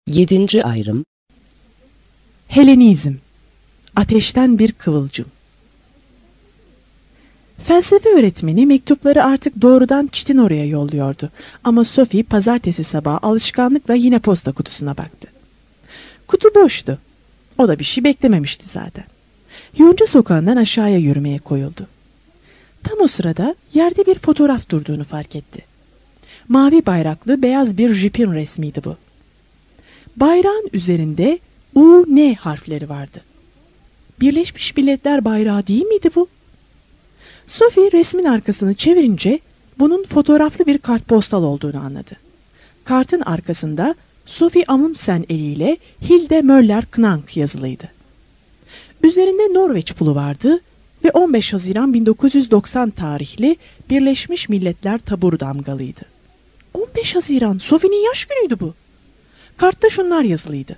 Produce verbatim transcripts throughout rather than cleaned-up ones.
Yedinci ayrım. Helenizm, ateşten bir kıvılcım. Felsefe öğretmeni mektupları artık doğrudan Çitinora'ya yolluyordu. Ama Sophie pazartesi sabahı alışkanlıkla yine posta kutusuna baktı. Kutu boştu. O da bir şey beklememişti zaten. Yonca sokağından aşağıya yürümeye koyuldu. Tam o sırada yerde bir fotoğraf durduğunu fark etti. Mavi bayraklı beyaz bir jipin resmiydi bu. Bayrağın üzerinde U N harfleri vardı. Birleşmiş Milletler bayrağı değil miydi bu? Sophie resmin arkasını çevirince bunun fotoğraflı bir kartpostal olduğunu anladı. Kartın arkasında Sophie Amundsen eliyle Hilde Möller Knank yazılıydı. Üzerinde Norveç pulu vardı ve on beş Haziran bin dokuz yüz doksan tarihli Birleşmiş Milletler taburu damgalıydı. on beş Haziran, Sophie'nin yaş günüydü bu. Kartta şunlar yazılıydı.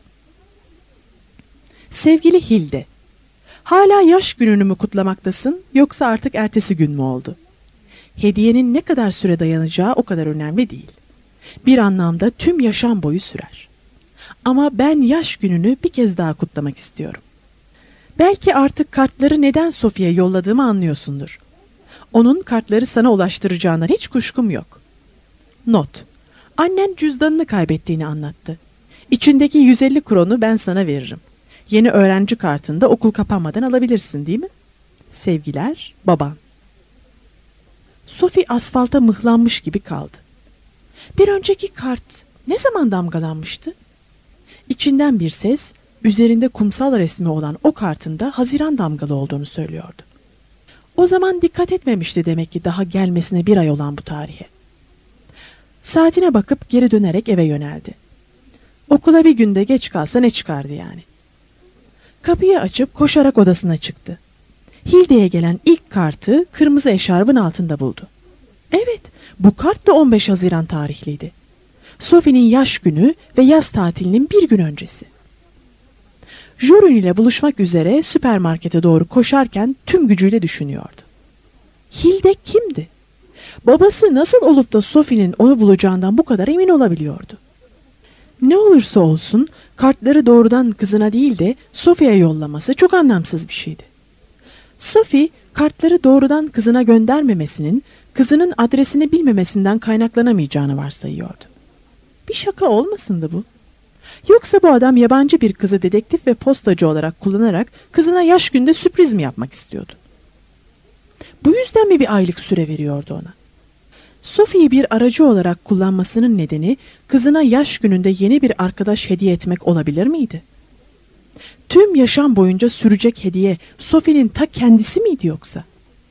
Sevgili Hilde, hala yaş gününü mü kutlamaktasın yoksa artık ertesi gün mü oldu? Hediyenin ne kadar süre dayanacağı o kadar önemli değil. Bir anlamda tüm yaşam boyu sürer. Ama ben yaş gününü bir kez daha kutlamak istiyorum. Belki artık kartları neden Sophie'ye yolladığımı anlıyorsundur. Onun kartları sana ulaştıracağından hiç kuşkum yok. Not: Annen cüzdanını kaybettiğini anlattı. İçindeki yüz elli kronu ben sana veririm. Yeni öğrenci kartını da okul kapanmadan alabilirsin, değil mi? Sevgiler, baban. Sophie asfalta mıhlanmış gibi kaldı. Bir önceki kart ne zaman damgalanmıştı? İçinden bir ses, üzerinde kumsal resmi olan o kartın da Haziran damgalı olduğunu söylüyordu. O zaman dikkat etmemişti demek ki daha gelmesine bir ay olan bu tarihe. Saatine bakıp geri dönerek eve yöneldi. Okula bir günde geç kalsa ne çıkardı yani? Kapıyı açıp koşarak odasına çıktı. Hilde'ye gelen ilk kartı kırmızı eşarbın altında buldu. Evet, bu kart da on beş Haziran tarihliydi. Sophie'nin yaş günü ve yaz tatilinin bir gün öncesi. Jorun ile buluşmak üzere süpermarkete doğru koşarken tüm gücüyle düşünüyordu. Hilde kimdi? Babası nasıl olup da Sophie'nin onu bulacağından bu kadar emin olabiliyordu? Ne olursa olsun kartları doğrudan kızına değil de Sophie'ye yollaması çok anlamsız bir şeydi. Sophie kartları doğrudan kızına göndermemesinin kızının adresini bilmemesinden kaynaklanamayacağını varsayıyordu. Bir şaka olmasındı bu? Yoksa bu adam yabancı bir kızı dedektif ve postacı olarak kullanarak kızına yaş günde sürpriz mi yapmak istiyordu? Bu yüzden mi bir aylık süre veriyordu ona? Sophie'yi bir aracı olarak kullanmasının nedeni kızına yaş gününde yeni bir arkadaş hediye etmek olabilir miydi? Tüm yaşam boyunca sürecek hediye Sophie'nin ta kendisi miydi yoksa?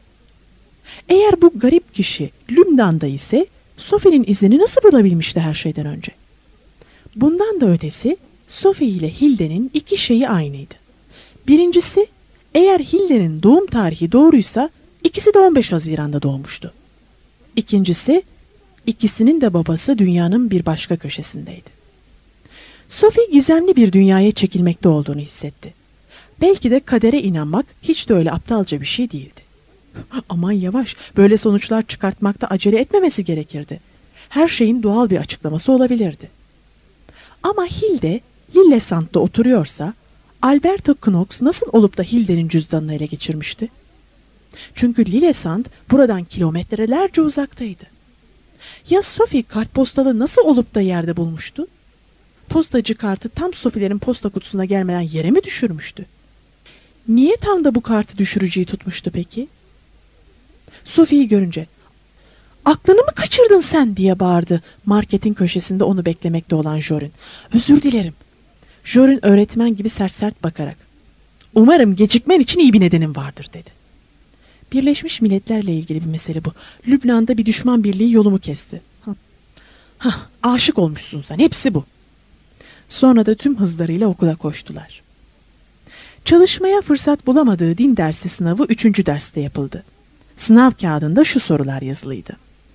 Eğer bu garip kişi Lümdan'da ise Sophie'nin izini nasıl bulabilmişti her şeyden önce? Bundan da ötesi Sophie ile Hilde'nin iki şeyi aynıydı. Birincisi, eğer Hilde'nin doğum tarihi doğruysa ikisi de on beş Haziran'da doğmuştu. İkincisi, ikisinin de babası dünyanın bir başka köşesindeydi. Sophie gizemli bir dünyaya çekilmekte olduğunu hissetti. Belki de kadere inanmak hiç de öyle aptalca bir şey değildi. Aman yavaş, böyle sonuçlar çıkartmakta acele etmemesi gerekirdi. Her şeyin doğal bir açıklaması olabilirdi. Ama Hilde, Lillesand'da oturuyorsa, Alberto Knox nasıl olup da Hilde'nin cüzdanını ele geçirmişti? Çünkü Lillesand buradan kilometrelerce uzaktaydı. Ya Sophie kartpostalı nasıl olup da yerde bulmuştu? Postacı kartı tam Sophie'lerin posta kutusuna gelmeden yere mi düşürmüştü? Niye tam da bu kartı düşürücüyü tutmuştu peki? Sophie'yi görünce, "Aklını mı kaçırdın sen?" diye bağırdı marketin köşesinde onu beklemekte olan Jorun. "Özür dilerim." Jorun öğretmen gibi sert sert bakarak, "Umarım gecikmen için iyi bir nedenin vardır," dedi. Birleşmiş Milletler'le ilgili bir mesele bu. Lübnan'da bir düşman birliği yolumu kesti. Hah, aşık olmuşsun sen, hepsi bu. Sonra da tüm hızlarıyla okula koştular. Çalışmaya fırsat bulamadığı din dersi sınavı üçüncü derste yapıldı. Sınav kağıdında şu sorular yazılıydı.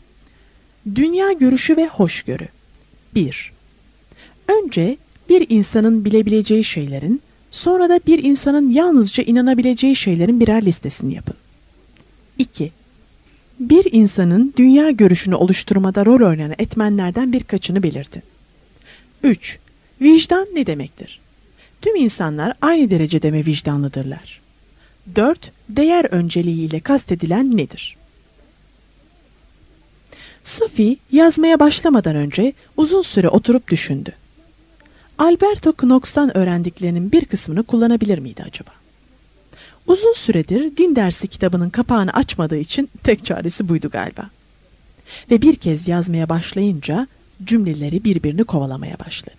Dünya görüşü ve hoşgörü. bir. Önce bir insanın bilebileceği şeylerin, sonra da bir insanın yalnızca inanabileceği şeylerin birer listesini yapın. iki. Bir insanın dünya görüşünü oluşturmada rol oynayan etmenlerden birkaçını belirtin. üç. Vicdan ne demektir? Tüm insanlar aynı derecede mi vicdanlıdırlar? dört. Değer önceliğiyle kastedilen nedir? Sophie yazmaya başlamadan önce uzun süre oturup düşündü. Alberto Knox'tan öğrendiklerinin bir kısmını kullanabilir miydi acaba? Uzun süredir din dersi kitabının kapağını açmadığı için tek çaresi buydu galiba. Ve bir kez yazmaya başlayınca cümleleri birbirini kovalamaya başladı.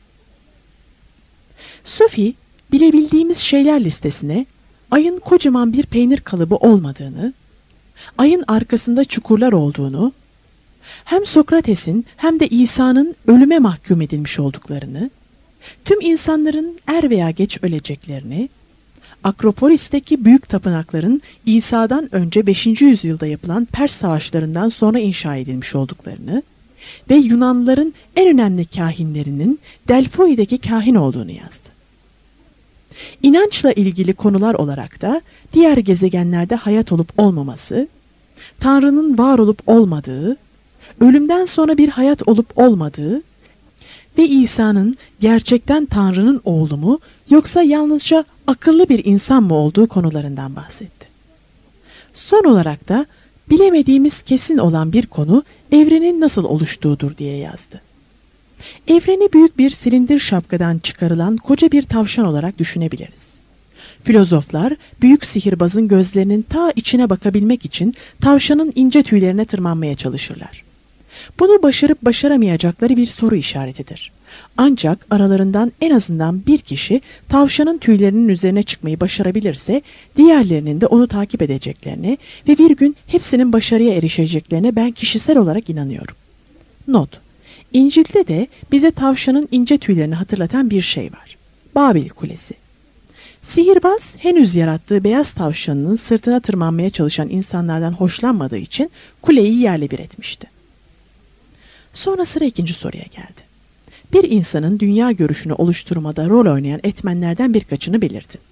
Sophie, bilebildiğimiz şeyler listesine ayın kocaman bir peynir kalıbı olmadığını, ayın arkasında çukurlar olduğunu, hem Sokrates'in hem de İsa'nın ölüme mahkum edilmiş olduklarını, tüm insanların er veya geç öleceklerini, Akropolis'teki büyük tapınakların İsa'dan önce beşinci yüzyılda yapılan Pers savaşlarından sonra inşa edilmiş olduklarını ve Yunanlıların en önemli kahinlerinin Delphoi'deki kahin olduğunu yazdı. İnançla ilgili konular olarak da diğer gezegenlerde hayat olup olmaması, Tanrı'nın var olup olmadığı, ölümden sonra bir hayat olup olmadığı ve İsa'nın gerçekten Tanrı'nın oğlu mu yoksa yalnızca akıllı bir insan mı olduğu konularından bahsetti. Son olarak da bilemediğimiz kesin olan bir konu evrenin nasıl oluştuğudur diye yazdı. Evreni büyük bir silindir şapkadan çıkarılan koca bir tavşan olarak düşünebiliriz. Filozoflar büyük sihirbazın gözlerinin ta içine bakabilmek için tavşanın ince tüylerine tırmanmaya çalışırlar. Bunu başarıp başaramayacakları bir soru işaretidir. Ancak aralarından en azından bir kişi tavşanın tüylerinin üzerine çıkmayı başarabilirse diğerlerinin de onu takip edeceklerine ve bir gün hepsinin başarıya erişeceklerine ben kişisel olarak inanıyorum. Not: İncil'de de bize tavşanın ince tüylerini hatırlatan bir şey var. Babil Kulesi. Sihirbaz henüz yarattığı beyaz tavşanının sırtına tırmanmaya çalışan insanlardan hoşlanmadığı için kuleyi yerle bir etmişti. Sonra sıra ikinci soruya geldi. Bir insanın dünya görüşünü oluşturmada rol oynayan etmenlerden birkaçını belirtin.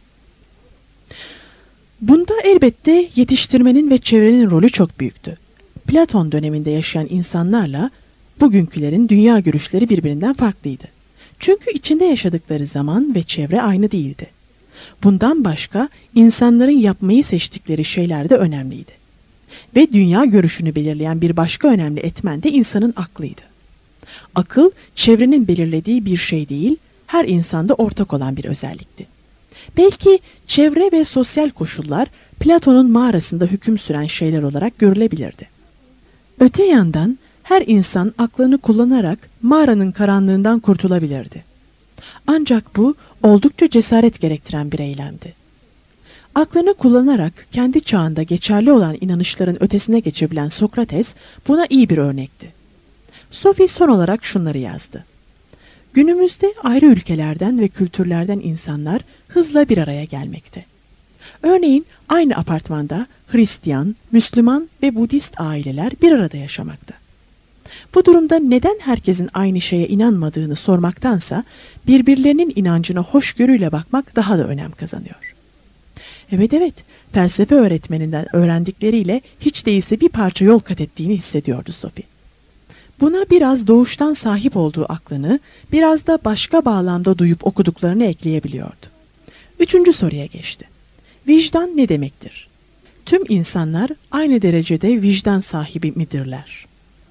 Bunda elbette yetiştirmenin ve çevrenin rolü çok büyüktü. Platon döneminde yaşayan insanlarla bugünkülerin dünya görüşleri birbirinden farklıydı. Çünkü içinde yaşadıkları zaman ve çevre aynı değildi. Bundan başka insanların yapmayı seçtikleri şeyler de önemliydi. Ve dünya görüşünü belirleyen bir başka önemli etmen de insanın aklıydı. Akıl, çevrenin belirlediği bir şey değil, her insanda ortak olan bir özellikti. Belki çevre ve sosyal koşullar Platon'un mağarasında hüküm süren şeyler olarak görülebilirdi. Öte yandan her insan aklını kullanarak mağaranın karanlığından kurtulabilirdi. Ancak bu oldukça cesaret gerektiren bir eylemdi. Aklını kullanarak kendi çağında geçerli olan inanışların ötesine geçebilen Sokrates buna iyi bir örnekti. Sophie son olarak şunları yazdı. Günümüzde ayrı ülkelerden ve kültürlerden insanlar hızla bir araya gelmekte. Örneğin aynı apartmanda Hristiyan, Müslüman ve Budist aileler bir arada yaşamakta. Bu durumda neden herkesin aynı şeye inanmadığını sormaktansa birbirlerinin inancına hoşgörüyle bakmak daha da önem kazanıyor. Evet evet, felsefe öğretmeninden öğrendikleriyle hiç değilse bir parça yol kat ettiğini hissediyordu Sophie. Buna biraz doğuştan sahip olduğu aklını, biraz da başka bağlamda duyup okuduklarını ekleyebiliyordu. Üçüncü soruya geçti. Vicdan ne demektir? Tüm insanlar aynı derecede vicdan sahibi midirler?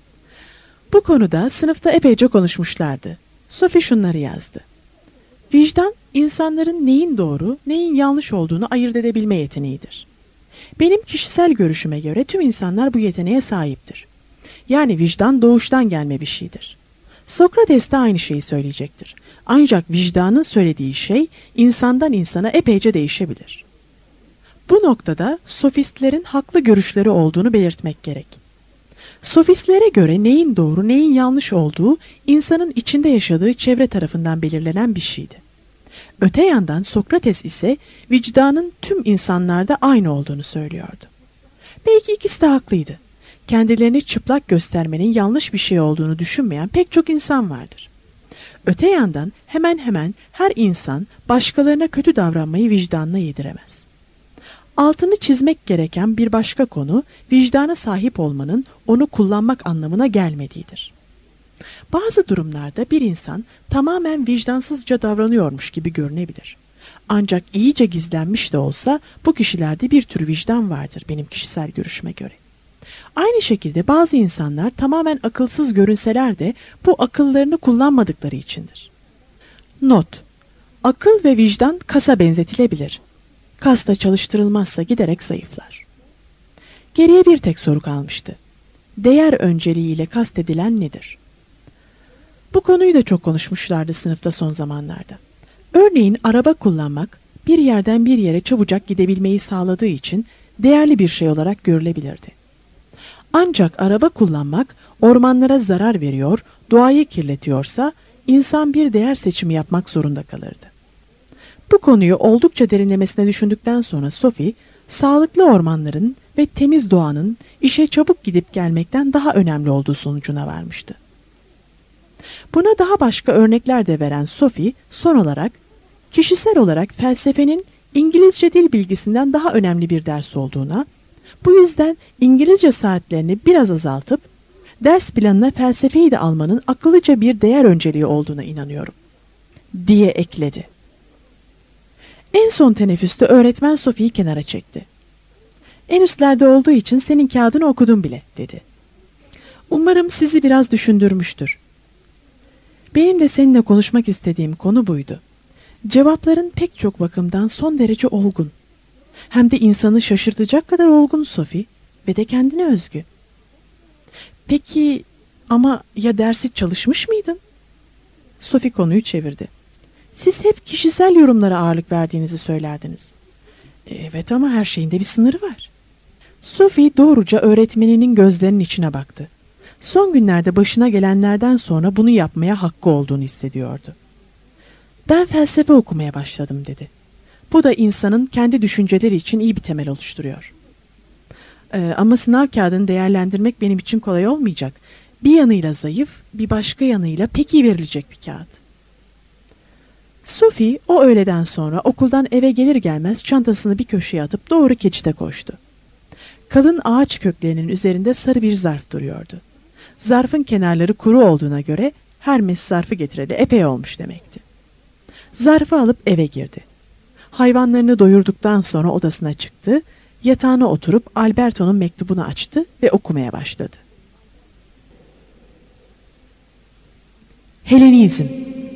Bu konuda sınıfta epeyce konuşmuşlardı. Sophie şunları yazdı. Vicdan, insanların neyin doğru, neyin yanlış olduğunu ayırt edebilme yeteneğidir. Benim kişisel görüşüme göre tüm insanlar bu yeteneğe sahiptir. Yani vicdan doğuştan gelme bir şeydir. Sokrates de aynı şeyi söyleyecektir. Ancak vicdanın söylediği şey insandan insana epeyce değişebilir. Bu noktada sofistlerin haklı görüşleri olduğunu belirtmek gerek. Sofistlere göre neyin doğru, neyin yanlış olduğu insanın içinde yaşadığı çevre tarafından belirlenen bir şeydi. Öte yandan Sokrates ise vicdanın tüm insanlarda aynı olduğunu söylüyordu. Belki ikisi de haklıydı. Kendilerini çıplak göstermenin yanlış bir şey olduğunu düşünmeyen pek çok insan vardır. Öte yandan hemen hemen her insan başkalarına kötü davranmayı vicdanına yediremez. Altını çizmek gereken bir başka konu vicdana sahip olmanın onu kullanmak anlamına gelmediğidir. Bazı durumlarda bir insan tamamen vicdansızca davranıyormuş gibi görünebilir. Ancak iyice gizlenmiş de olsa bu kişilerde bir tür vicdan vardır benim kişisel görüşüme göre. Aynı şekilde bazı insanlar tamamen akılsız görünseler de bu akıllarını kullanmadıkları içindir. Not: akıl ve vicdan kasa benzetilebilir. Kas da çalıştırılmazsa giderek zayıflar. Geriye bir tek soru kalmıştı. Değer önceliğiyle kastedilen nedir? Bu konuyu da çok konuşmuşlardı sınıfta son zamanlarda. Örneğin araba kullanmak bir yerden bir yere çabucak gidebilmeyi sağladığı için değerli bir şey olarak görülebilirdi. Ancak araba kullanmak ormanlara zarar veriyor, doğayı kirletiyorsa insan bir değer seçimi yapmak zorunda kalırdı. Bu konuyu oldukça derinlemesine düşündükten sonra Sophie, sağlıklı ormanların ve temiz doğanın işe çabuk gidip gelmekten daha önemli olduğu sonucuna varmıştı. Buna daha başka örnekler de veren Sophie, son olarak kişisel olarak felsefenin İngilizce dil bilgisinden daha önemli bir ders olduğuna, bu yüzden İngilizce saatlerini biraz azaltıp ders planına felsefeyi de almanın akıllıca bir değer önceliği olduğuna inanıyorum, diye ekledi. En son teneffüste öğretmen Sophie'yi kenara çekti. En üstlerde olduğu için senin kağıdını okudum bile, dedi. Umarım sizi biraz düşündürmüştür. Benim de seninle konuşmak istediğim konu buydu. Cevapların pek çok bakımdan son derece olgun. Hem de insanı şaşırtacak kadar olgun Sophie ve de kendine özgü. Peki ama ya dersi çalışmış mıydın? Sophie konuyu çevirdi. Siz hep kişisel yorumlara ağırlık verdiğinizi söylerdiniz. Evet ama her şeyin de bir sınırı var. Sophie doğruca öğretmeninin gözlerinin içine baktı. Son günlerde başına gelenlerden sonra bunu yapmaya hakkı olduğunu hissediyordu. Ben felsefe okumaya başladım, dedi. Bu da insanın kendi düşünceleri için iyi bir temel oluşturuyor. Ee, ama sınav kağıdını değerlendirmek benim için kolay olmayacak. Bir yanıyla zayıf, bir başka yanıyla pek iyi verilecek bir kağıt. Sophie o öğleden sonra okuldan eve gelir gelmez çantasını bir köşeye atıp doğru keçite koştu. Kalın ağaç köklerinin üzerinde sarı bir zarf duruyordu. Zarfın kenarları kuru olduğuna göre Hermes zarfı getireli epey olmuş demekti. Zarfı alıp eve girdi. Hayvanlarını doyurduktan sonra odasına çıktı, yatağına oturup Alberto'nun mektubunu açtı ve okumaya başladı. Helenizm.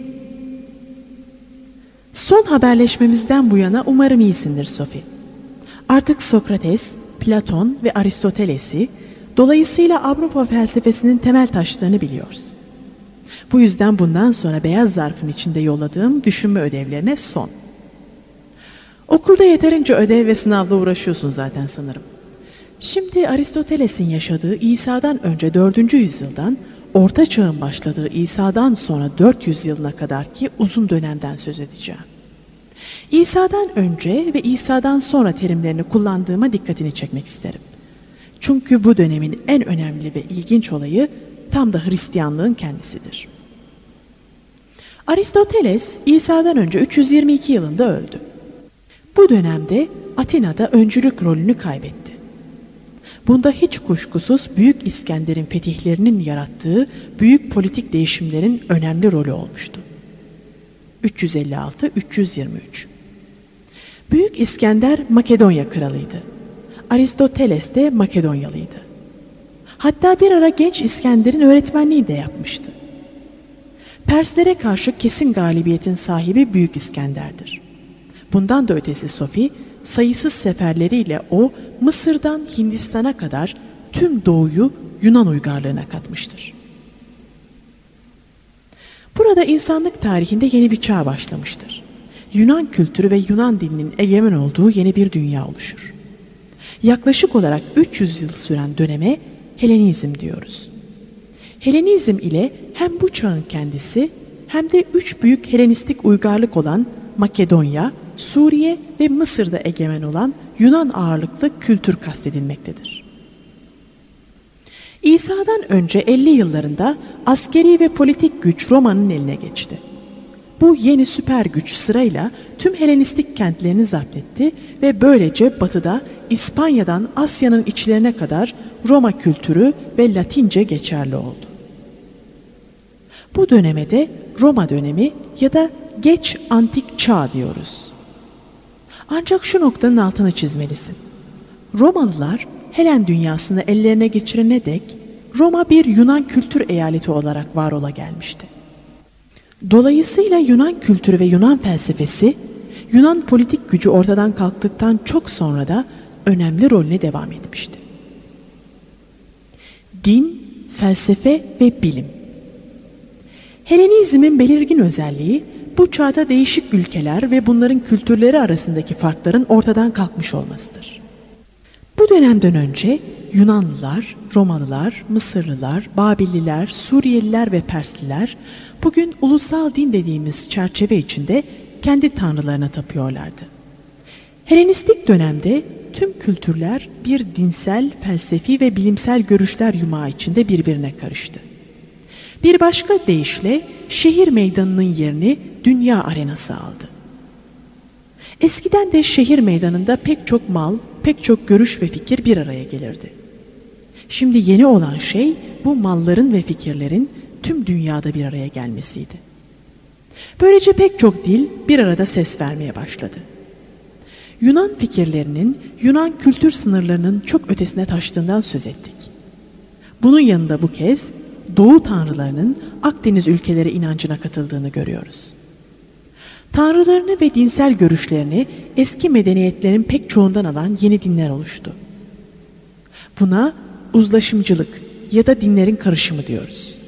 Son haberleşmemizden bu yana umarım iyisindir Sophie. Artık Sokrates, Platon ve Aristoteles'i, dolayısıyla Avrupa felsefesinin temel taşlarını biliyoruz. Bu yüzden bundan sonra beyaz zarfın içinde yolladığım düşünme ödevlerine son. Okulda yeterince ödev ve sınavla uğraşıyorsun zaten sanırım. Şimdi Aristoteles'in yaşadığı İsa'dan önce dördüncü yüzyıldan, Orta Çağ'ın başladığı İsa'dan sonra dört yüz yılına kadar ki uzun dönemden söz edeceğim. İsa'dan önce ve İsa'dan sonra terimlerini kullandığıma dikkatini çekmek isterim. Çünkü bu dönemin en önemli ve ilginç olayı tam da Hristiyanlığın kendisidir. Aristoteles İsa'dan önce üç yüz yirmi iki yılında öldü. Bu dönemde Atina'da öncülük rolünü kaybetti. Bunda hiç kuşkusuz Büyük İskender'in fetihlerinin yarattığı büyük politik değişimlerin önemli rolü olmuştu. üç yüz elli altı üç yüz yirmi üç Büyük İskender Makedonya kralıydı. Aristoteles de Makedonyalıydı. Hatta bir ara genç İskender'in öğretmenliğini de yapmıştı. Perslere karşı kesin galibiyetin sahibi Büyük İskender'dir. Bundan da ötesi Sophie, sayısız seferleriyle o Mısır'dan Hindistan'a kadar tüm doğuyu Yunan uygarlığına katmıştır. Burada insanlık tarihinde yeni bir çağ başlamıştır. Yunan kültürü ve Yunan dilinin egemen olduğu yeni bir dünya oluşur. Yaklaşık olarak üç yüz yıl süren döneme Helenizm diyoruz. Helenizm ile hem bu çağın kendisi hem de üç büyük Helenistik uygarlık olan Makedonya, Suriye ve Mısır'da egemen olan Yunan ağırlıklı kültür kastedilmektedir. İsa'dan önce elli yıllarında askeri ve politik güç Roma'nın eline geçti. Bu yeni süper güç sırayla tüm Helenistik kentlerini zapt etti ve böylece batıda İspanya'dan Asya'nın içlerine kadar Roma kültürü ve Latince geçerli oldu. Bu döneme de Roma dönemi ya da geç antik çağ diyoruz. Ancak şu noktanın altını çizmelisin. Romalılar Helen dünyasını ellerine geçirene dek Roma bir Yunan kültür eyaleti olarak var ola gelmişti. Dolayısıyla Yunan kültürü ve Yunan felsefesi Yunan politik gücü ortadan kalktıktan çok sonra da önemli rolüne devam etmişti. Din, felsefe ve bilim. Helenizmin belirgin özelliği bu çağda değişik ülkeler ve bunların kültürleri arasındaki farkların ortadan kalkmış olmasıdır. Bu dönemden önce Yunanlılar, Romalılar, Mısırlılar, Babilliler, Suriyeliler ve Persliler bugün ulusal din dediğimiz çerçeve içinde kendi tanrılarına tapıyorlardı. Helenistik dönemde tüm kültürler bir dinsel, felsefi ve bilimsel görüşler yumağı içinde birbirine karıştı. Bir başka deyişle şehir meydanının yerini dünya arenası aldı. Eskiden de şehir meydanında pek çok mal, pek çok görüş ve fikir bir araya gelirdi. Şimdi yeni olan şey bu malların ve fikirlerin tüm dünyada bir araya gelmesiydi. Böylece pek çok dil bir arada ses vermeye başladı. Yunan fikirlerinin Yunan kültür sınırlarının çok ötesine taştığından söz ettik. Bunun yanında bu kez Doğu tanrılarının Akdeniz ülkeleri inancına katıldığını görüyoruz. Tanrılarını ve dinsel görüşlerini eski medeniyetlerin pek çoğundan alan yeni dinler oluştu. Buna uzlaşımcılık ya da dinlerin karışımı diyoruz.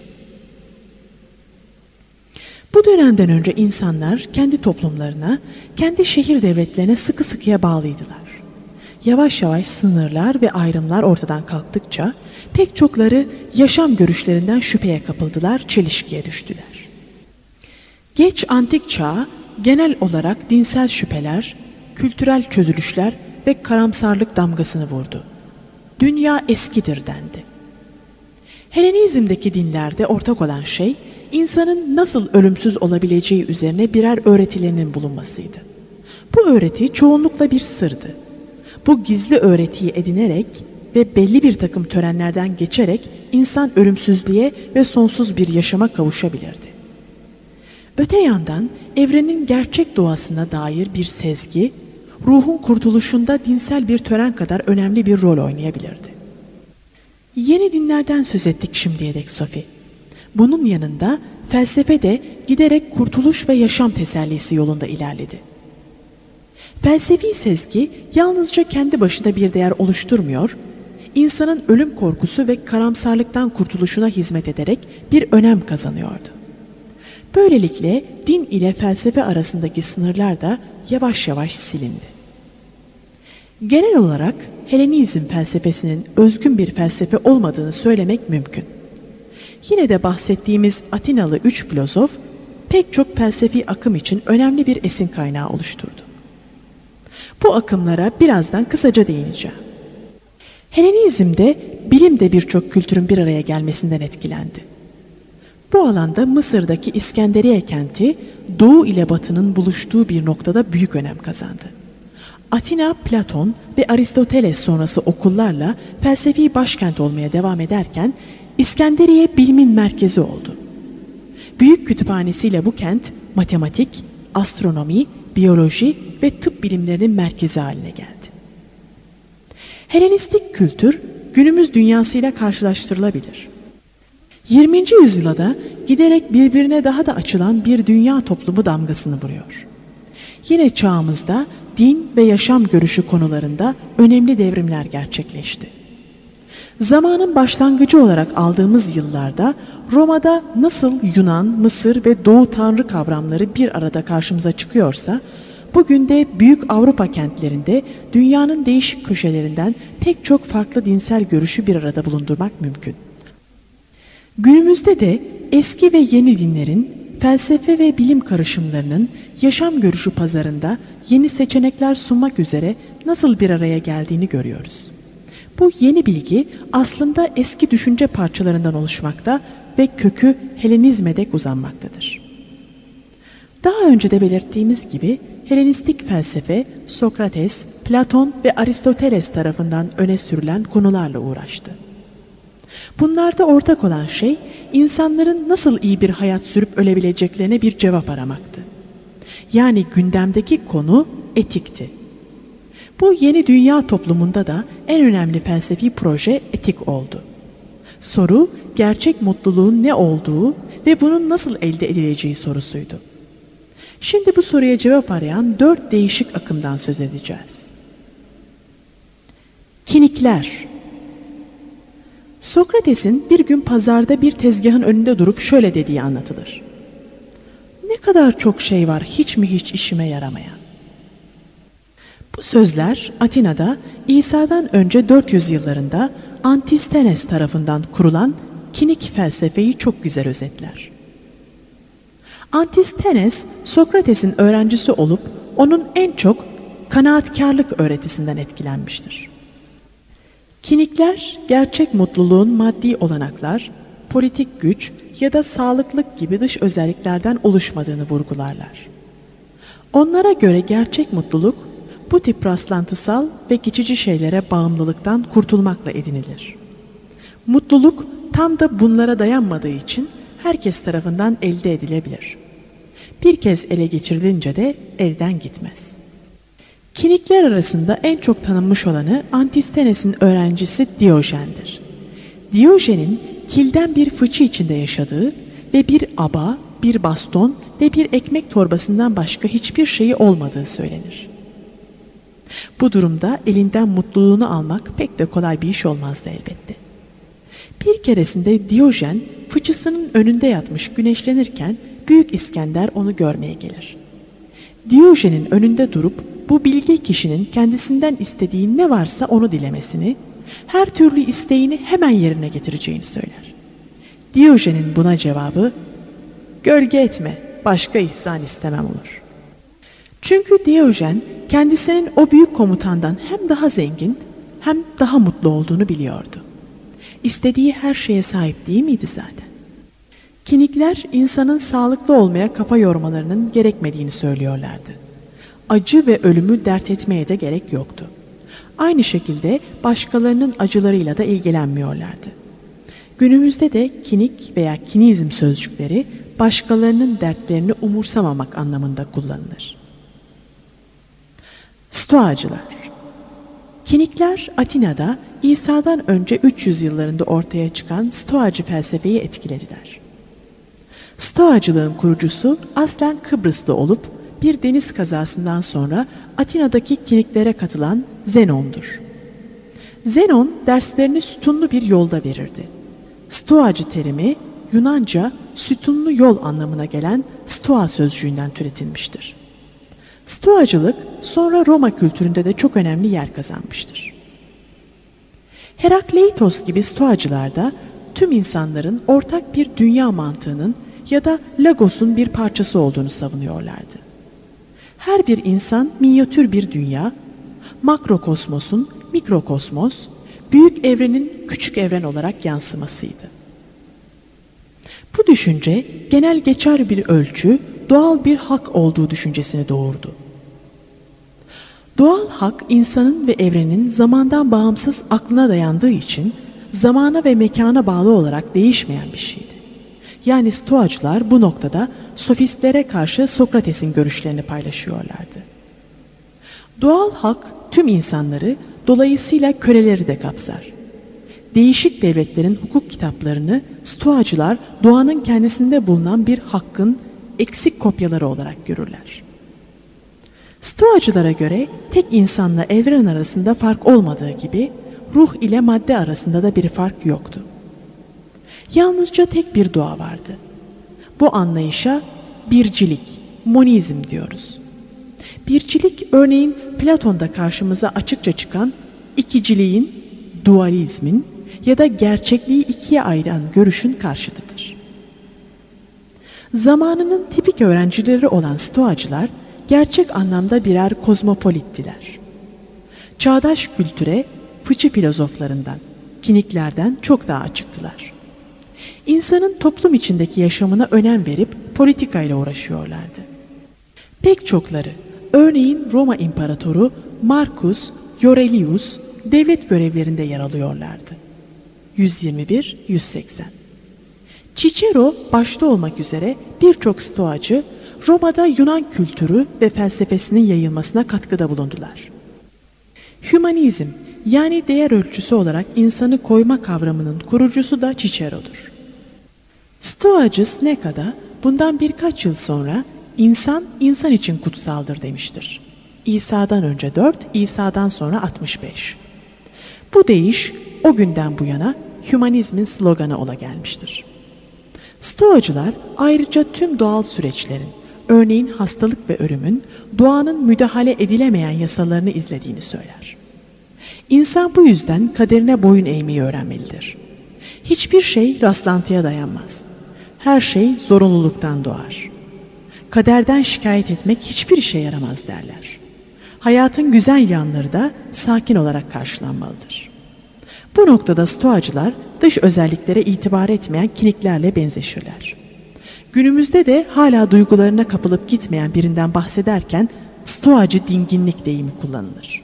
Bu dönemden önce insanlar kendi toplumlarına, kendi şehir devletlerine sıkı sıkıya bağlıydılar. Yavaş yavaş sınırlar ve ayrımlar ortadan kalktıkça pek çokları yaşam görüşlerinden şüpheye kapıldılar, çelişkiye düştüler. Geç antik çağ genel olarak dinsel şüpheler, kültürel çözülüşler ve karamsarlık damgasını vurdu. Dünya eskidir dendi. Helenizmdeki dinlerde ortak olan şey, insanın nasıl ölümsüz olabileceği üzerine birer öğretilerinin bulunmasıydı. Bu öğreti çoğunlukla bir sırdı. Bu gizli öğretiyi edinerek ve belli bir takım törenlerden geçerek insan ölümsüzlüğe ve sonsuz bir yaşama kavuşabilirdi. Öte yandan evrenin gerçek doğasına dair bir sezgi, ruhun kurtuluşunda dinsel bir tören kadar önemli bir rol oynayabilirdi. Yeni dinlerden söz ettik şimdiye dek Sophie. Bunun yanında felsefe de giderek kurtuluş ve yaşam tesellisi yolunda ilerledi. Felsefi sezgi yalnızca kendi başına bir değer oluşturmuyor, insanın ölüm korkusu ve karamsarlıktan kurtuluşuna hizmet ederek bir önem kazanıyordu. Böylelikle din ile felsefe arasındaki sınırlar da yavaş yavaş silindi. Genel olarak Helenizm felsefesinin özgün bir felsefe olmadığını söylemek mümkün. Yine de bahsettiğimiz Atinalı üç filozof pek çok felsefi akım için önemli bir esin kaynağı oluşturdu. Bu akımlara birazdan kısaca değineceğim. Helenizm'de bilim de birçok kültürün bir araya gelmesinden etkilendi. Bu alanda Mısır'daki İskenderiye kenti Doğu ile Batı'nın buluştuğu bir noktada büyük önem kazandı. Atina, Platon ve Aristoteles sonrası okullarla felsefi başkent olmaya devam ederken İskenderiye bilimin merkezi oldu. Büyük kütüphanesiyle bu kent matematik, astronomi, biyoloji ve tıp bilimlerinin merkezi haline geldi. Helenistik kültür günümüz dünyasıyla karşılaştırılabilir. yirminci yüzyıla da giderek birbirine daha da açılan bir dünya toplumu damgasını vuruyor. Yine çağımızda din ve yaşam görüşü konularında önemli devrimler gerçekleşti. Zamanın başlangıcı olarak aldığımız yıllarda Roma'da nasıl Yunan, Mısır ve Doğu tanrı kavramları bir arada karşımıza çıkıyorsa, bugün de büyük Avrupa kentlerinde dünyanın değişik köşelerinden pek çok farklı dinsel görüşü bir arada bulundurmak mümkün. Günümüzde de eski ve yeni dinlerin, felsefe ve bilim karışımlarının yaşam görüşü pazarında yeni seçenekler sunmak üzere nasıl bir araya geldiğini görüyoruz. Bu yeni bilgi aslında eski düşünce parçalarından oluşmakta ve kökü Helenizme dek uzanmaktadır. Daha önce de belirttiğimiz gibi Helenistik felsefe Sokrates, Platon ve Aristoteles tarafından öne sürülen konularla uğraştı. Bunlarda ortak olan şey insanların nasıl iyi bir hayat sürüp ölebileceklerine bir cevap aramaktı. Yani gündemdeki konu etikti. Bu yeni dünya toplumunda da en önemli felsefi proje etik oldu. Soru, gerçek mutluluğun ne olduğu ve bunun nasıl elde edileceği sorusuydu. Şimdi bu soruya cevap arayan dört değişik akımdan söz edeceğiz. Kinikler. Sokrates'in bir gün pazarda bir tezgahın önünde durup şöyle dediği anlatılır. Ne kadar çok şey var hiç mi hiç işime yaramayan. Bu sözler Atina'da İsa'dan önce dört yüz yıllarında Antistenes tarafından kurulan kinik felsefeyi çok güzel özetler. Antistenes, Sokrates'in öğrencisi olup onun en çok kanaatkarlık öğretisinden etkilenmiştir. Kinikler, gerçek mutluluğun maddi olanaklar, politik güç ya da sağlıklık gibi dış özelliklerden oluşmadığını vurgularlar. Onlara göre gerçek mutluluk, bu tip rastlantısal ve geçici şeylere bağımlılıktan kurtulmakla edinilir. Mutluluk tam da bunlara dayanmadığı için herkes tarafından elde edilebilir. Bir kez ele geçirilince de elden gitmez. Kinikler arasında en çok tanınmış olanı Antistenes'in öğrencisi Diyojen'dir. Diyojen'in kilden bir fıçı içinde yaşadığı ve bir aba, bir baston ve bir ekmek torbasından başka hiçbir şeyi olmadığı söylenir. Bu durumda elinden mutluluğunu almak pek de kolay bir iş olmazdı elbette. Bir keresinde Diyojen fıçısının önünde yatmış güneşlenirken Büyük İskender onu görmeye gelir. Diyojen'in önünde durup bu bilge kişinin kendisinden istediği ne varsa onu dilemesini, her türlü isteğini hemen yerine getireceğini söyler. Diyojen'in buna cevabı, "Gölge etme, başka ihsan istemem" olur. Çünkü Diyojen kendisinin o büyük komutandan hem daha zengin hem daha mutlu olduğunu biliyordu. İstediği her şeye sahip değil miydi zaten? Kinikler insanın sağlıklı olmaya kafa yormalarının gerekmediğini söylüyorlardı. Acı ve ölümü dert etmeye de gerek yoktu. Aynı şekilde başkalarının acılarıyla da ilgilenmiyorlardı. Günümüzde de kinik veya kinizm sözcükleri başkalarının dertlerini umursamamak anlamında kullanılır. Stoacılar. Kinikler Atina'da İsa'dan önce üç yüz yıllarında ortaya çıkan Stoacı felsefeyi etkilediler. Stoacılığın kurucusu aslen Kıbrıslı olup bir deniz kazasından sonra Atina'daki kiniklere katılan Zenon'dur. Zenon derslerini sütunlu bir yolda verirdi. Stoacı terimi Yunanca sütunlu yol anlamına gelen stoa sözcüğünden türetilmiştir. Stoacılık sonra Roma kültüründe de çok önemli yer kazanmıştır. Herakleitos gibi stoacılar da tüm insanların ortak bir dünya mantığının ya da logos'un bir parçası olduğunu savunuyorlardı. Her bir insan minyatür bir dünya, makrokosmosun mikrokosmos, büyük evrenin küçük evren olarak yansımasıydı. Bu düşünce genel geçer bir ölçü, doğal bir hak olduğu düşüncesini doğurdu. Doğal hak insanın ve evrenin zamandan bağımsız aklına dayandığı için zamana ve mekana bağlı olarak değişmeyen bir şeydi. Yani Stoacılar bu noktada sofistlere karşı Sokrates'in görüşlerini paylaşıyorlardı. Doğal hak tüm insanları, dolayısıyla köleleri de kapsar. Değişik devletlerin hukuk kitaplarını Stoacılar doğanın kendisinde bulunan bir hakkın eksik kopyaları olarak görürler. Stoacılara göre tek insanla evren arasında fark olmadığı gibi ruh ile madde arasında da bir fark yoktu. Yalnızca tek bir doğa vardı. Bu anlayışa bircilik, monizm diyoruz. Bircilik örneğin Platon'da karşımıza açıkça çıkan ikiciliğin, dualizmin ya da gerçekliği ikiye ayıran görüşün karşıtıdır. Zamanının tipik öğrencileri olan Stoacılar gerçek anlamda birer kozmopolittiler. Çağdaş kültüre fıçı filozoflarından, kiniklerden çok daha açıktılar. İnsanın toplum içindeki yaşamına önem verip politikayla uğraşıyorlardı. Pek çokları, örneğin Roma İmparatoru Marcus Aurelius devlet görevlerinde yer alıyorlardı. yüz yirmi bir yüz seksen. Cicero başta olmak üzere birçok stoacı Roma'da Yunan kültürü ve felsefesinin yayılmasına katkıda bulundular. Hümanizm yani değer ölçüsü olarak insanı koyma kavramının kurucusu da Cicero'dur. Stoacı Seneca da bundan birkaç yıl sonra insan insan için kutsaldır demiştir. İsa'dan önce dört, İsa'dan sonra altmış beş. Bu deyiş o günden bu yana hümanizmin sloganı ola gelmiştir. Stoacılar ayrıca tüm doğal süreçlerin, örneğin hastalık ve ölümün, doğanın müdahale edilemeyen yasalarını izlediğini söyler. İnsan bu yüzden kaderine boyun eğmeyi öğrenmelidir. Hiçbir şey rastlantıya dayanmaz. Her şey zorunluluktan doğar. Kaderden şikayet etmek hiçbir işe yaramaz derler. Hayatın güzel yanları da sakin olarak karşılanmalıdır. Bu noktada stoacılar dış özelliklere itibar etmeyen kiniklerle benzeşirler. Günümüzde de hala duygularına kapılıp gitmeyen birinden bahsederken stoacı dinginlik deyimi kullanılır.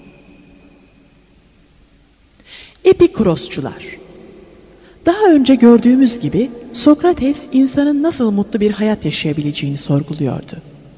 Epikurosçular. Daha önce gördüğümüz gibi Sokrates insanın nasıl mutlu bir hayat yaşayabileceğini sorguluyordu.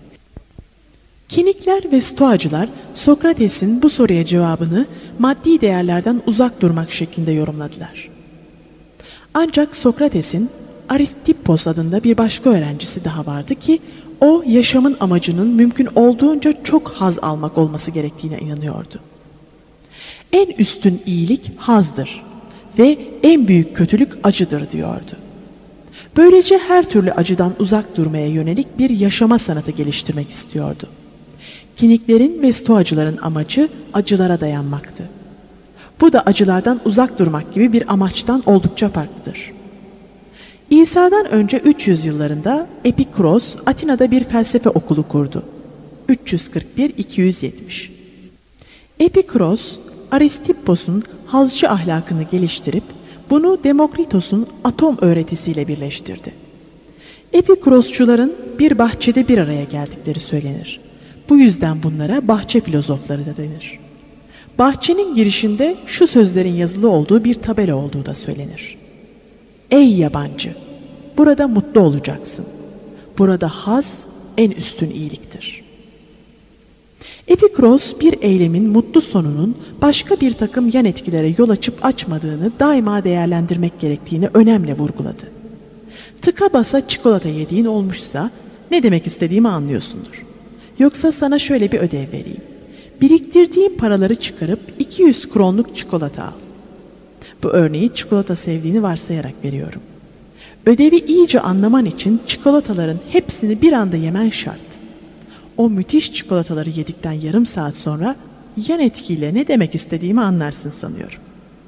Kinikler ve stoacılar Sokrates'in bu soruya cevabını maddi değerlerden uzak durmak şeklinde yorumladılar. Ancak Sokrates'in Aristippos adında bir başka öğrencisi daha vardı ki o yaşamın amacının mümkün olduğunca çok haz almak olması gerektiğine inanıyordu. En üstün iyilik hazdır ve en büyük kötülük acıdır diyordu. Böylece her türlü acıdan uzak durmaya yönelik bir yaşama sanatı geliştirmek istiyordu. Kiniklerin ve stoacıların amacı acılara dayanmaktı. Bu da acılardan uzak durmak gibi bir amaçtan oldukça farklıdır. İsa'dan önce üç yüz yıllarında Epikuros Atina'da bir felsefe okulu kurdu. üç yüz kırk bir iki yüz yetmiş. Epikuros, Aristippos'un hazcı ahlakını geliştirip bunu Demokritos'un atom öğretisiyle birleştirdi. Epikurosçuların bir bahçede bir araya geldikleri söylenir. Bu yüzden bunlara bahçe filozofları da denir. Bahçenin girişinde şu sözlerin yazılı olduğu bir tabela olduğu da söylenir. Ey yabancı! Burada mutlu olacaksın. Burada haz en üstün iyiliktir. Epikuros bir eylemin mutlu sonunun başka bir takım yan etkilere yol açıp açmadığını daima değerlendirmek gerektiğini önemli vurguladı. Tıka basa çikolata yediğin olmuşsa ne demek istediğimi anlıyorsundur. Yoksa sana şöyle bir ödev vereyim. Biriktirdiğin paraları çıkarıp iki yüz kronluk çikolata al. Bu örneği çikolata sevdiğini varsayarak veriyorum. Ödevi iyice anlaman için çikolataların hepsini bir anda yemen şart. O müthiş çikolataları yedikten yarım saat sonra yan etkiyle ne demek istediğimi anlarsın sanıyorum.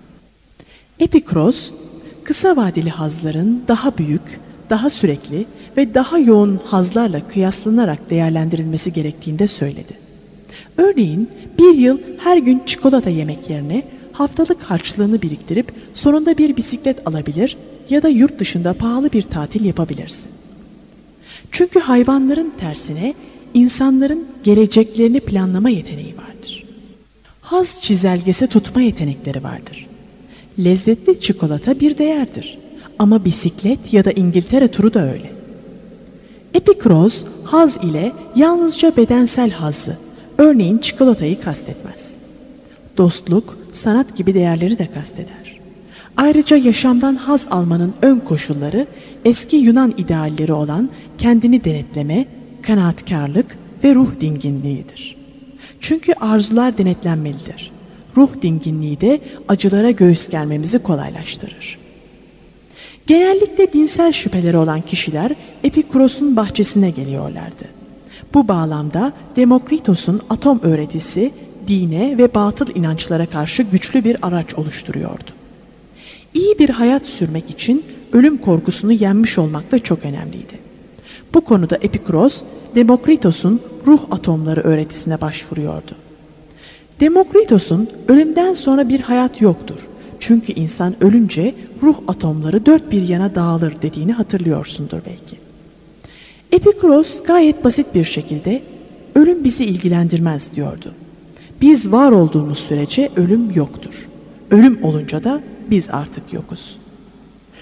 Epikuros, kısa vadeli hazların daha büyük, daha sürekli ve daha yoğun hazlarla kıyaslanarak değerlendirilmesi gerektiğini de söyledi. Örneğin bir yıl her gün çikolata yemek yerine haftalık harçlığını biriktirip sonunda bir bisiklet alabilir ya da yurt dışında pahalı bir tatil yapabilirsin. Çünkü hayvanların tersine insanların geleceklerini planlama yeteneği vardır. Haz çizelgesi tutma yetenekleri vardır. Lezzetli çikolata bir değerdir ama bisiklet ya da İngiltere turu da öyle. Epikuros haz ile yalnızca bedensel hazzı, örneğin çikolatayı kastetmez. Dostluk, sanat gibi değerleri de kasteder. Ayrıca yaşamdan haz almanın ön koşulları eski Yunan idealleri olan kendini denetleme, kanaatkarlık ve ruh dinginliğidir. Çünkü arzular denetlenmelidir. Ruh dinginliği de acılara göğüs germemizi kolaylaştırır. Genellikle dinsel şüpheleri olan kişiler Epikuros'un bahçesine geliyorlardı. Bu bağlamda Demokritos'un atom öğretisi dine ve batıl inançlara karşı güçlü bir araç oluşturuyordu. İyi bir hayat sürmek için ölüm korkusunu yenmiş olmak da çok önemliydi. Bu konuda Epikuros, Demokritos'un ruh atomları öğretisine başvuruyordu. Demokritos'un ölümden sonra bir hayat yoktur. Çünkü insan ölünce ruh atomları dört bir yana dağılır dediğini hatırlıyorsundur belki. Epikuros gayet basit bir şekilde ölüm bizi ilgilendirmez diyordu. Biz var olduğumuz sürece ölüm yoktur. Ölüm olunca da biz artık yokuz.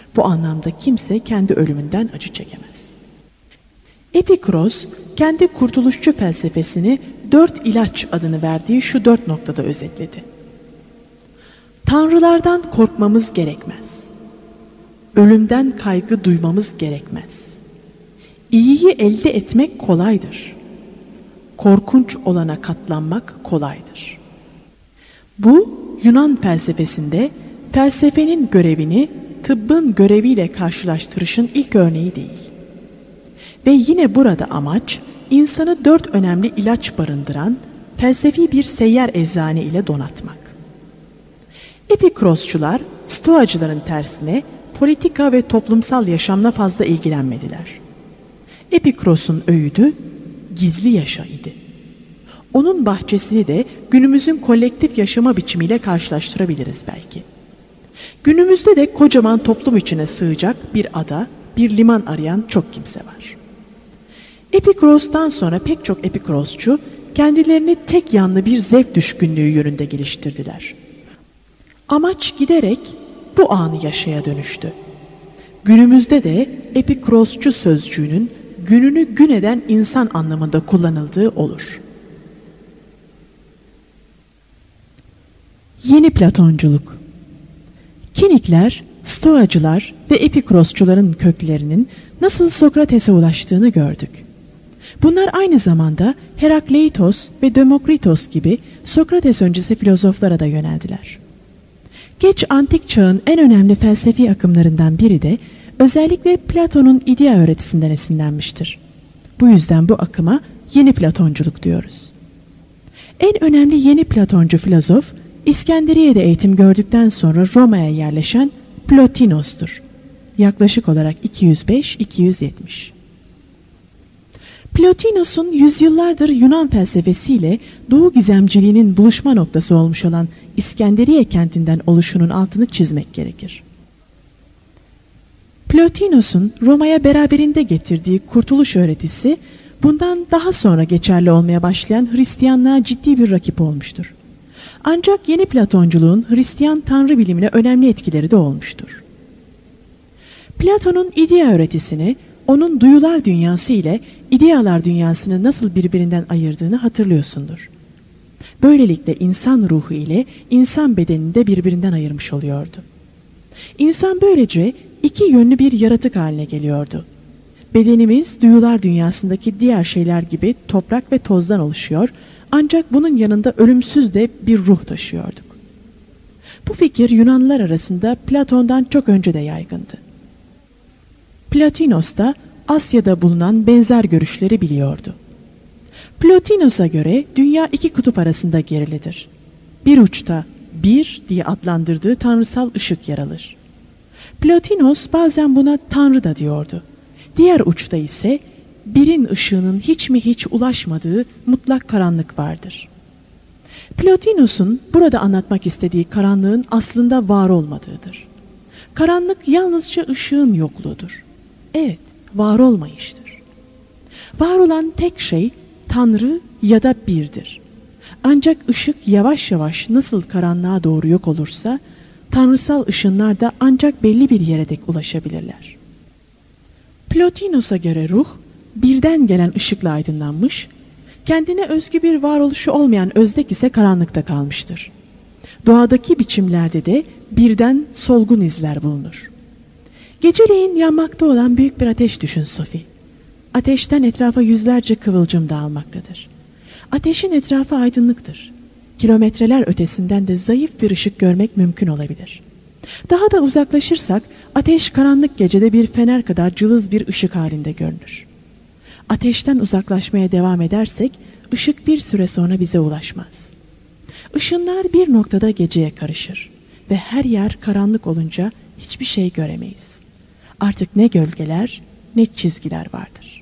Bu anlamda kimse kendi ölümünden acı çekemez. Epikros, kendi kurtuluşçu felsefesini dört ilaç adını verdiği şu dört noktada özetledi. Tanrılardan korkmamız gerekmez. Ölümden kaygı duymamız gerekmez. İyiyi elde etmek kolaydır. Korkunç olana katlanmak kolaydır. Bu, Yunan felsefesinde felsefenin görevini tıbbın göreviyle karşılaştırışın ilk örneği değil. Ve yine burada amaç, insanı dört önemli ilaç barındıran felsefi bir seyyar eczane ile donatmak. Epikrosçular, Stoacıların tersine politika ve toplumsal yaşamla fazla ilgilenmediler. Epikros'un öğüdü gizli yaşa idi. Onun bahçesini de günümüzün kolektif yaşama biçimiyle karşılaştırabiliriz belki. Günümüzde de kocaman toplum içine sığacak bir ada, bir liman arayan çok kimse var. Epikros'tan sonra pek çok epikrosçu kendilerini tek yanlı bir zevk düşkünlüğü yönünde geliştirdiler. Amaç giderek bu anı yaşaya dönüştü. Günümüzde de epikrosçu sözcüğünün gününü gün eden insan anlamında kullanıldığı olur. Yeni Platonculuk. Kinikler, Stoacılar ve Epikrosçuların köklerinin nasıl Sokrates'e ulaştığını gördük. Bunlar aynı zamanda Herakleitos ve Demokritos gibi Sokrates öncesi filozoflara da yöneldiler. Geç antik çağın en önemli felsefi akımlarından biri de özellikle Platon'un idea öğretisinden esinlenmiştir. Bu yüzden bu akıma Yeni Platonculuk diyoruz. En önemli yeni Platoncu filozof, İskenderiye'de eğitim gördükten sonra Roma'ya yerleşen Plotinos'tur. Yaklaşık olarak iki yüz beş iki yüz yetmiş. Plotinos'un yüzyıllardır Yunan felsefesiyle Doğu gizemciliğinin buluşma noktası olmuş olan İskenderiye kentinden oluşunun altını çizmek gerekir. Plotinos'un Roma'ya beraberinde getirdiği kurtuluş öğretisi, bundan daha sonra geçerli olmaya başlayan Hristiyanlığa ciddi bir rakip olmuştur. Ancak yeni Platonculuğun Hristiyan tanrı bilimine önemli etkileri de olmuştur. Platon'un idea öğretisini, onun duyular dünyası ile idealar dünyasını nasıl birbirinden ayırdığını hatırlıyorsundur. Böylelikle insan ruhu ile insan bedenini de birbirinden ayırmış oluyordu. İnsan böylece iki yönlü bir yaratık haline geliyordu. Bedenimiz duyular dünyasındaki diğer şeyler gibi toprak ve tozdan oluşuyor, ancak bunun yanında ölümsüz de bir ruh taşıyorduk. Bu fikir Yunanlılar arasında Platon'dan çok önce de yaygındı. Plotinos da Asya'da bulunan benzer görüşleri biliyordu. Plotinos'a göre dünya iki kutup arasında gerilidir. Bir uçta bir diye adlandırdığı tanrısal ışık yer alır. Plotinos bazen buna tanrı da diyordu. Diğer uçta ise birin ışığının hiç mi hiç ulaşmadığı mutlak karanlık vardır. Plotinos'un burada anlatmak istediği karanlığın aslında var olmadığıdır. Karanlık yalnızca ışığın yokluğudur. Evet, var olmayıştır. Var olan tek şey Tanrı ya da birdir. Ancak ışık yavaş yavaş nasıl karanlığa doğru yok olursa, tanrısal ışınlar da ancak belli bir yere dek ulaşabilirler. Plotinos'a göre ruh, birden gelen ışıkla aydınlanmış, kendine özgü bir varoluşu olmayan özdek ise karanlıkta kalmıştır. Doğadaki biçimlerde de birden solgun izler bulunur. Geceleyin yanmakta olan büyük bir ateş düşün Sophie. Ateşten etrafa yüzlerce kıvılcım dağılmaktadır. Ateşin etrafı aydınlıktır. Kilometreler ötesinden de zayıf bir ışık görmek mümkün olabilir. Daha da uzaklaşırsak ateş karanlık gecede bir fener kadar cılız bir ışık halinde görünür. Ateşten uzaklaşmaya devam edersek ışık bir süre sonra bize ulaşmaz. Işınlar bir noktada geceye karışır ve her yer karanlık olunca hiçbir şey göremeyiz. Artık ne gölgeler ne çizgiler vardır.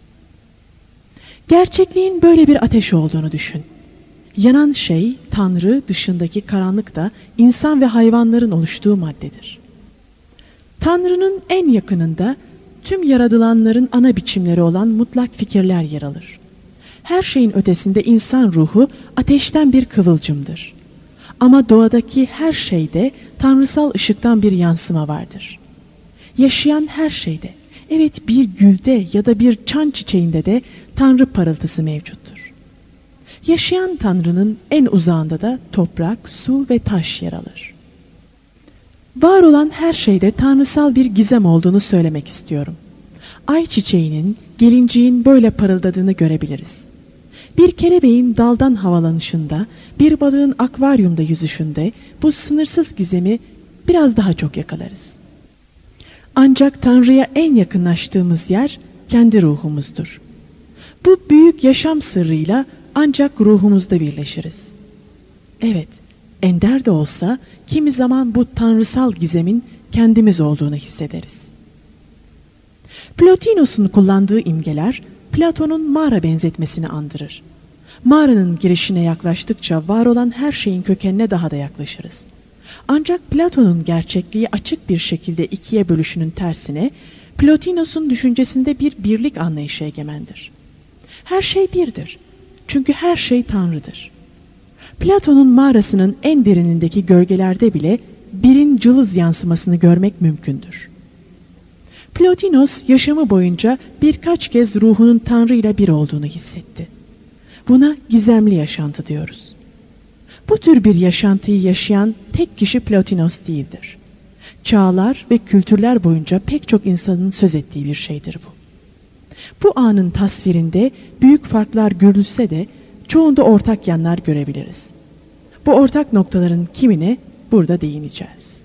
Gerçekliğin böyle bir ateş olduğunu düşün. Yanan şey Tanrı dışındaki karanlık da insan ve hayvanların oluştuğu maddedir. Tanrı'nın en yakınında tüm yaratılanların ana biçimleri olan mutlak fikirler yer alır. Her şeyin ötesinde insan ruhu ateşten bir kıvılcımdır. Ama doğadaki her şeyde tanrısal ışıktan bir yansıma vardır. Yaşayan her şeyde, evet bir gülde ya da bir çan çiçeğinde de Tanrı parıltısı mevcuttur. Yaşayan Tanrı'nın en uzağında da toprak, su ve taş yer alır. Var olan her şeyde tanrısal bir gizem olduğunu söylemek istiyorum. Ay çiçeğinin, gelinciğin böyle parıldadığını görebiliriz. Bir kelebeğin daldan havalanışında, bir balığın akvaryumda yüzüşünde bu sınırsız gizemi biraz daha çok yakalarız. Ancak Tanrı'ya en yakınlaştığımız yer kendi ruhumuzdur. Bu büyük yaşam sırrıyla ancak ruhumuzda birleşiriz. Evet, ender de olsa kimi zaman bu tanrısal gizemin kendimiz olduğunu hissederiz. Plotinos'un kullandığı imgeler Platon'un mağara benzetmesini andırır. Mağaranın girişine yaklaştıkça var olan her şeyin kökenine daha da yaklaşırız. Ancak Platon'un gerçekliği açık bir şekilde ikiye bölüşünün tersine Plotinos'un düşüncesinde bir birlik anlayışı egemendir. Her şey birdir. Çünkü her şey Tanrı'dır. Platon'un mağarasının en derinindeki gölgelerde bile birin cılız yansımasını görmek mümkündür. Plotinos yaşamı boyunca birkaç kez ruhunun Tanrı ile bir olduğunu hissetti. Buna gizemli yaşantı diyoruz. Bu tür bir yaşantıyı yaşayan tek kişi Plotinos değildir. Çağlar ve kültürler boyunca pek çok insanın söz ettiği bir şeydir bu. Bu anın tasvirinde büyük farklar görülse de çoğunda ortak yanlar görebiliriz. Bu ortak noktaların kimine burada değineceğiz.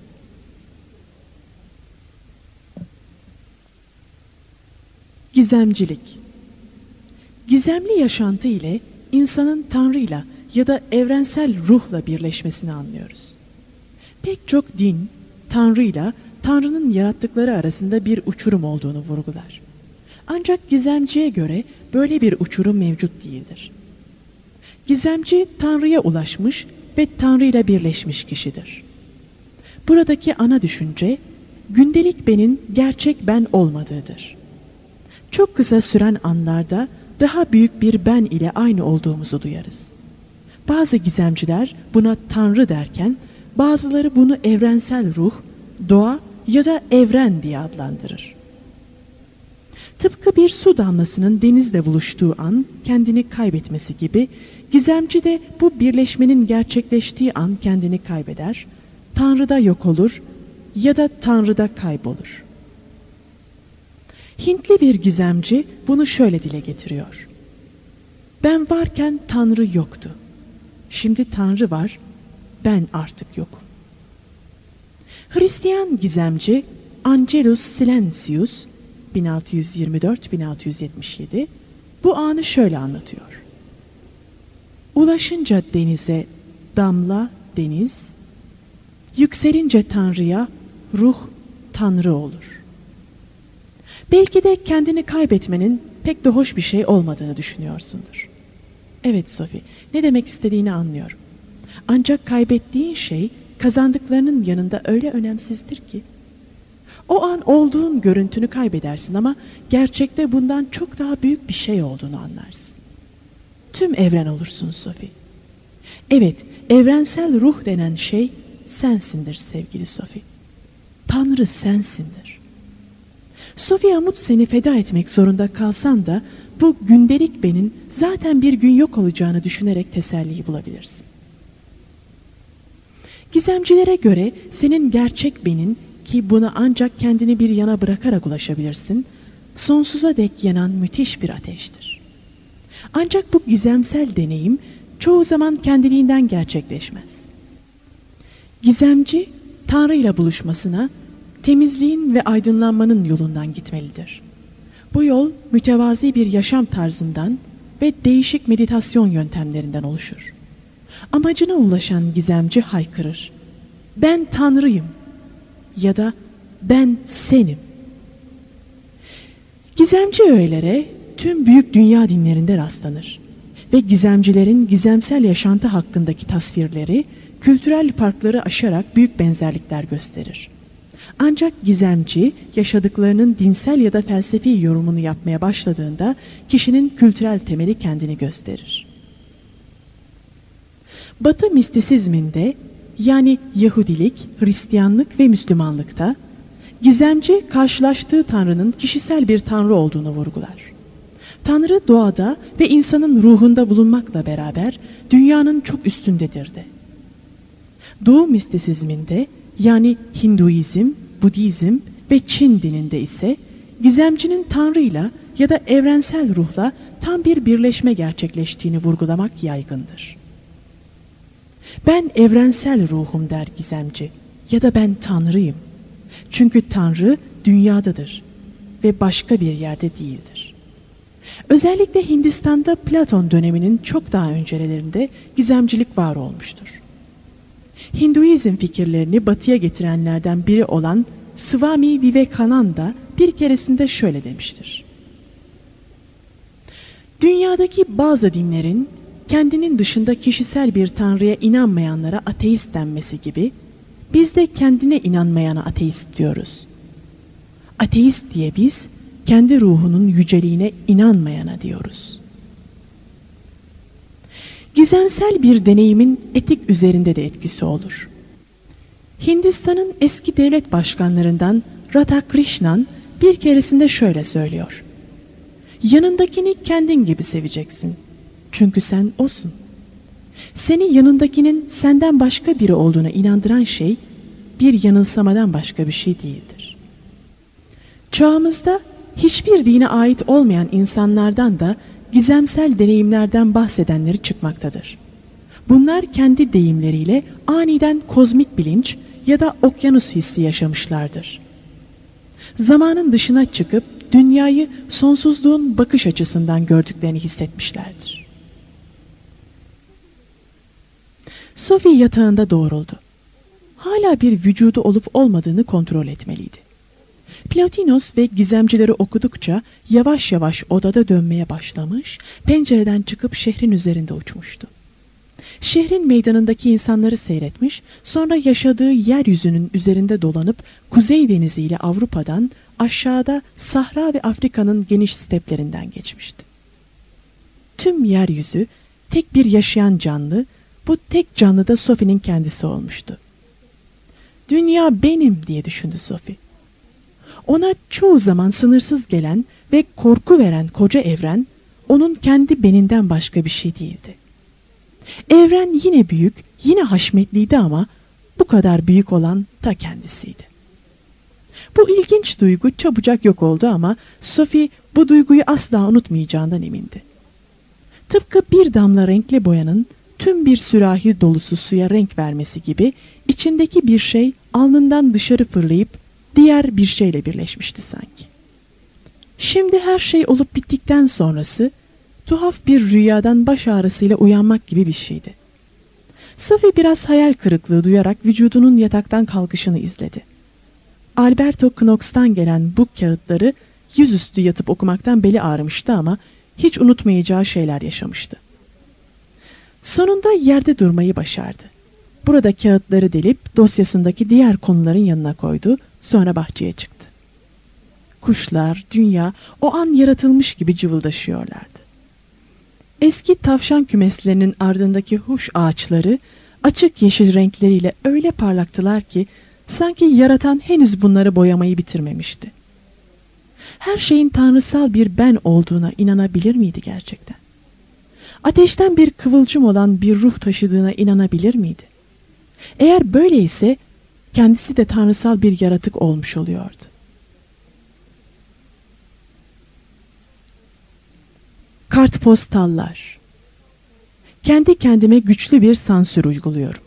Gizemcilik. Gizemli yaşantı ile insanın Tanrı'yla ya da evrensel ruhla birleşmesini anlıyoruz. Pek çok din, Tanrı'yla Tanrı'nın yarattıkları arasında bir uçurum olduğunu vurgular. Ancak gizemciye göre böyle bir uçurum mevcut değildir. Gizemci Tanrı'ya ulaşmış ve Tanrı ile birleşmiş kişidir. Buradaki ana düşünce, gündelik benin gerçek ben olmadığıdır. Çok kısa süren anlarda daha büyük bir ben ile aynı olduğumuzu duyarız. Bazı gizemciler buna Tanrı derken, bazıları bunu evrensel ruh, doğa ya da evren diye adlandırır. Tıpkı bir su damlasının denizle buluştuğu an kendini kaybetmesi gibi, gizemci de bu birleşmenin gerçekleştiği an kendini kaybeder, Tanrı'da yok olur ya da Tanrı'da kaybolur. Hintli bir gizemci bunu şöyle dile getiriyor. Ben varken Tanrı yoktu. Şimdi Tanrı var, ben artık yokum. Hristiyan gizemci Angelus Silesius bin altı yüz yirmi dört bin altı yüz yetmiş yedi bu anı şöyle anlatıyor. Ulaşınca denize damla deniz, yükselince Tanrı'ya ruh Tanrı olur. Belki de kendini kaybetmenin pek de hoş bir şey olmadığını düşünüyorsundur. Evet Sophie, ne demek istediğini anlıyorum. Ancak kaybettiğin şey kazandıklarının yanında öyle önemsizdir ki. O an olduğun görüntünü kaybedersin ama gerçekte bundan çok daha büyük bir şey olduğunu anlarsın. Tüm evren olursun Sophie. Evet, evrensel ruh denen şey sensindir sevgili Sophie. Tanrı sensindir. Sophie Amut seni feda etmek zorunda kalsan da bu gündelik benin zaten bir gün yok olacağını düşünerek teselliyi bulabilirsin. Gizemcilere göre senin gerçek benin, ki buna ancak kendini bir yana bırakarak ulaşabilirsin, sonsuza dek yanan müthiş bir ateştir. Ancak bu gizemsel deneyim çoğu zaman kendiliğinden gerçekleşmez. Gizemci, Tanrı ile buluşmasına, temizliğin ve aydınlanmanın yolundan gitmelidir. Bu yol mütevazi bir yaşam tarzından ve değişik meditasyon yöntemlerinden oluşur. Amacına ulaşan gizemci haykırır. Ben Tanrıyım ya da ben senim. Gizemci öğelere tüm büyük dünya dinlerinde rastlanır ve gizemcilerin gizemsel yaşantı hakkındaki tasvirleri kültürel farkları aşarak büyük benzerlikler gösterir. Ancak gizemci yaşadıklarının dinsel ya da felsefi yorumunu yapmaya başladığında kişinin kültürel temeli kendini gösterir. Batı mistisizminde, yani Yahudilik, Hristiyanlık ve Müslümanlıkta Gizemci karşılaştığı tanrının kişisel bir tanrı olduğunu vurgular. Tanrı doğada ve insanın ruhunda bulunmakla beraber dünyanın çok üstündedir de. Doğu mistisizminde, yani Hinduizm, Budizm ve Çin dininde ise gizemcinin tanrıyla ya da evrensel ruhla tam bir birleşme gerçekleştiğini vurgulamak yaygındır. Ben evrensel ruhum der gizemci ya da ben tanrıyım. Çünkü tanrı dünyadadır ve başka bir yerde değildir. Özellikle Hindistan'da Platon döneminin çok daha öncelerinde gizemcilik var olmuştur. Hinduizm fikirlerini batıya getirenlerden biri olan Swami Vivekananda bir keresinde şöyle demiştir. Dünyadaki bazı dinlerin kendinin dışında kişisel bir tanrıya inanmayanlara ateist denmesi gibi biz de kendine inanmayana ateist diyoruz. Ateist diye biz kendi ruhunun yüceliğine inanmayana diyoruz. Gizemsel bir deneyimin etik üzerinde de etkisi olur. Hindistan'ın eski devlet başkanlarından Radhakrishnan bir keresinde şöyle söylüyor. Yanındakini kendin gibi seveceksin. Çünkü sen osun. Seni yanındakinin senden başka biri olduğuna inandıran şey bir yanılsamadan başka bir şey değildir. Çağımızda hiçbir dine ait olmayan insanlardan da gizemsel deneyimlerden bahsedenleri çıkmaktadır. Bunlar kendi deyimleriyle aniden kozmik bilinç ya da okyanus hissi yaşamışlardır. Zamanın dışına çıkıp dünyayı sonsuzluğun bakış açısından gördüklerini hissetmişlerdir. Sophie yatağında doğruldu. Hala bir vücudu olup olmadığını kontrol etmeliydi. Plotinos ve gizemcileri okudukça yavaş yavaş odada dönmeye başlamış, pencereden çıkıp şehrin üzerinde uçmuştu. Şehrin meydanındaki insanları seyretmiş, sonra yaşadığı yeryüzünün üzerinde dolanıp Kuzey Denizi ile Avrupa'dan aşağıda Sahra ve Afrika'nın geniş steplerinden geçmişti. Tüm yeryüzü tek bir yaşayan canlı, bu tek canlı da Sophie'nin kendisi olmuştu. Dünya benim diye düşündü Sophie. Ona çoğu zaman sınırsız gelen ve korku veren koca evren, onun kendi beninden başka bir şey değildi. Evren yine büyük, yine haşmetliydi ama bu kadar büyük olan ta kendisiydi. Bu ilginç duygu çabucak yok oldu ama Sophie bu duyguyu asla unutmayacağından emindi. Tıpkı bir damla renkli boyanın tüm bir sürahi dolusu suya renk vermesi gibi içindeki bir şey alnından dışarı fırlayıp diğer bir şeyle birleşmişti sanki. Şimdi her şey olup bittikten sonrası tuhaf bir rüyadan baş ağrısıyla uyanmak gibi bir şeydi. Sophie biraz hayal kırıklığı duyarak vücudunun yataktan kalkışını izledi. Alberto Knox'tan gelen bu kağıtları yüzüstü yatıp okumaktan beli ağrımıştı ama hiç unutmayacağı şeyler yaşamıştı. Sonunda yerde durmayı başardı. Burada kağıtları delip dosyasındaki diğer konuların yanına koydu, sonra bahçeye çıktı. Kuşlar, dünya o an yaratılmış gibi cıvıldaşıyorlardı. Eski tavşan kümeslerinin ardındaki huş ağaçları açık yeşil renkleriyle öyle parlaktılar ki sanki yaratan henüz bunları boyamayı bitirmemişti. Her şeyin tanrısal bir ben olduğuna inanabilir miydi gerçekten? Ateşten bir kıvılcım olan bir ruh taşıdığına inanabilir miydi? Eğer böyleyse kendisi de tanrısal bir yaratık olmuş oluyordu. Kartpostallar. Kendi kendime güçlü bir sansür uyguluyorum.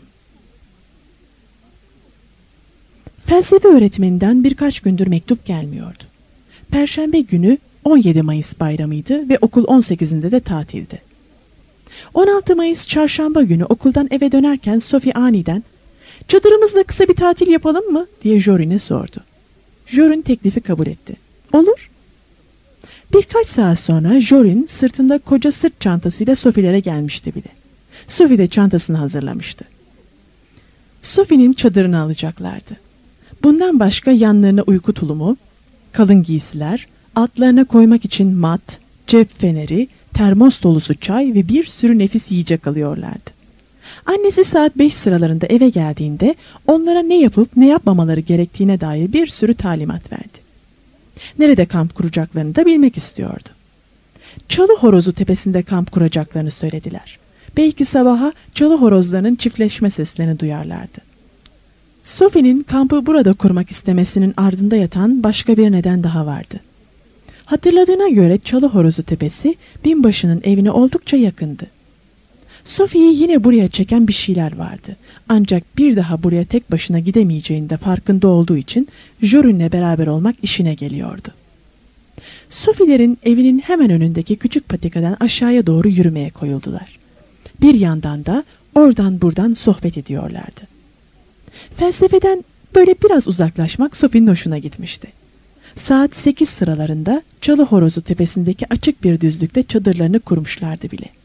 Felsefe öğretmeninden birkaç gündür mektup gelmiyordu. Perşembe günü on yedi Mayıs bayramıydı ve okul on sekizinde de tatildi. on altı Mayıs çarşamba günü okuldan eve dönerken Sophie aniden "Çadırımızla kısa bir tatil yapalım mı?" diye Jorin'e sordu. Jorin teklifi kabul etti. "Olur." Birkaç saat sonra Jorin sırtında koca sırt çantasıyla Sophie'lere gelmişti bile. Sophie de çantasını hazırlamıştı. Sophie'nin çadırını alacaklardı. Bundan başka yanlarına uyku tulumu, kalın giysiler, altlarına koymak için mat, cep feneri, termos dolusu çay ve bir sürü nefis yiyecek alıyorlardı. Annesi saat beş sıralarında eve geldiğinde onlara ne yapıp ne yapmamaları gerektiğine dair bir sürü talimat verdi. Nerede kamp kuracaklarını da bilmek istiyordu. Çalı Horozu tepesinde kamp kuracaklarını söylediler. Belki sabaha çalı horozlarının çiftleşme seslerini duyarlardı. Sophie'nin kampı burada kurmak istemesinin ardında yatan başka bir neden daha vardı. Hatırladığına göre Çalı Horozu tepesi binbaşının evine oldukça yakındı. Sophie'yi yine buraya çeken bir şeyler vardı. Ancak bir daha buraya tek başına gidemeyeceğinin de farkında olduğu için Jorin'le beraber olmak işine geliyordu. Sophie'lerin evinin hemen önündeki küçük patikadan aşağıya doğru yürümeye koyuldular. Bir yandan da oradan buradan sohbet ediyorlardı. Felsefeden böyle biraz uzaklaşmak Sophie'nin hoşuna gitmişti. Saat sekiz sıralarında Çalı Horozu tepesindeki açık bir düzlükte çadırlarını kurmuşlardı bile.